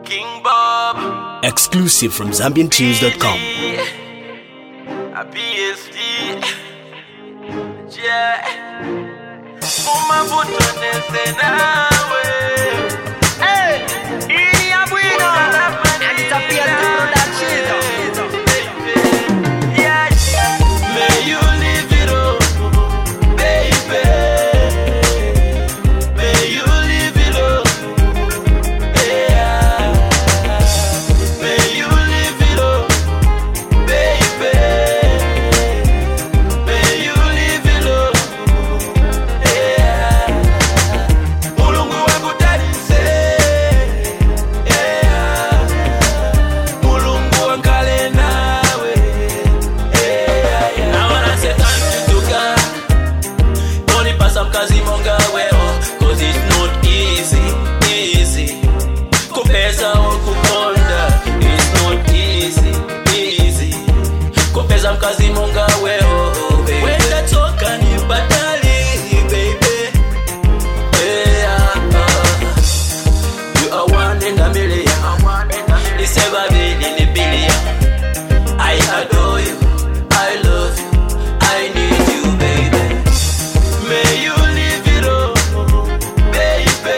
King Bob, exclusive from ZambianTunes.com. a PSD, yeah. Uma butone senawe. Hey, ini ya bueno. Anitapia tu production. Yeah, may you live it up, baby. May you live it up, yeah. May you live it up, baby. May you live it up, yeah. Mulungu akutalise, yeah. Mulungu angale nawe, yeah. I wanna say thank you to God. Only pass up kazi monga weo, cause it's not easy. Kupeza au kukonda, it's not easy. Kupeza mkazi monga weo, baby. Wenda toka ni batali, baby. Yeah, you are one in a million. It's ever been in a billion. I adore you, I love you, I need you, baby. May you live it up, baby.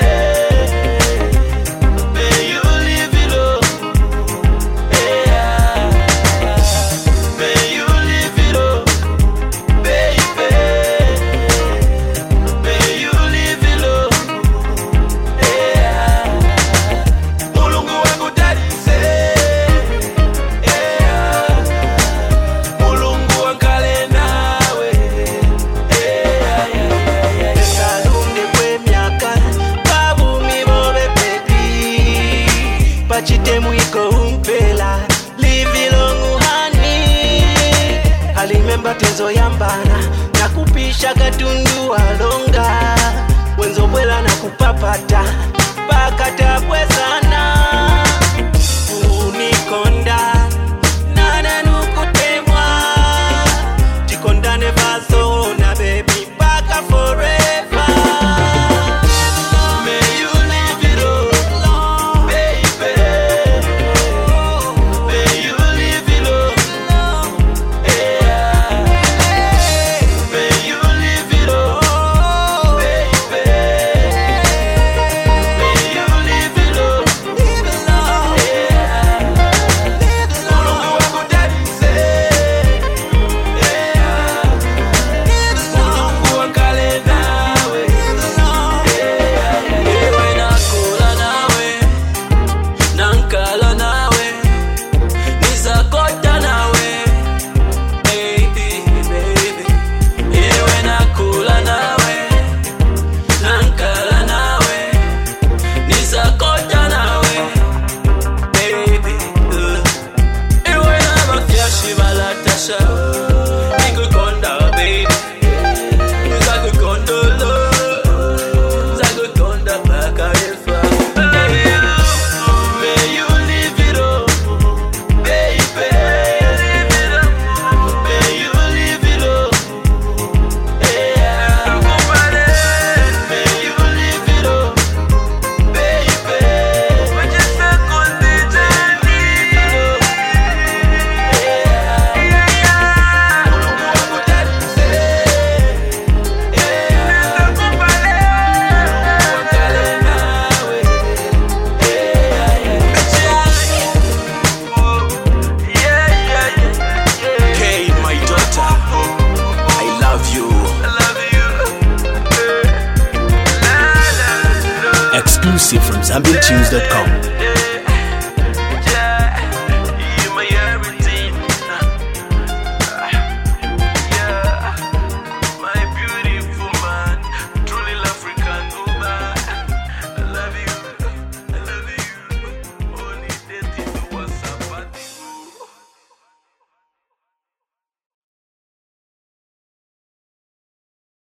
May you live it up, yeah. May you live it up, baby. May you live it up, yeah. Mulungu akutalise, yeah. Mulungu angale nawe, yeah. Esalunde kwe miaka babumi bobe baby. Pachite mwiko umpela live long honey. Alimemba tezo yambana na kupisha katundu alonga. Wenzo bwela na kupapata pakata pwesana. Unikonda nana nukutemwa. Tikondane vaso na baby baka forever. May you live it up, baby. May you live it up, yeah. May you live it up, baby. May you live it up, yeah. Mulungu akutalise, yeah. Mulungu angale nawe, yeah. Ewe nakula nawe, nankala nawe, nizakota nawe, baby. Ewe nakula nawe, nankala nawe, nizakota nawe, baby. Ewe nabafyashi balatasha, nikukonda, baby. Nizakukondolo, nizakukondla paka refa. May you live it up, baby. May you live it up, yeah. May you live it up, baby. Hey, my daughter, I love you. Exclusive from ZambianTunes.com.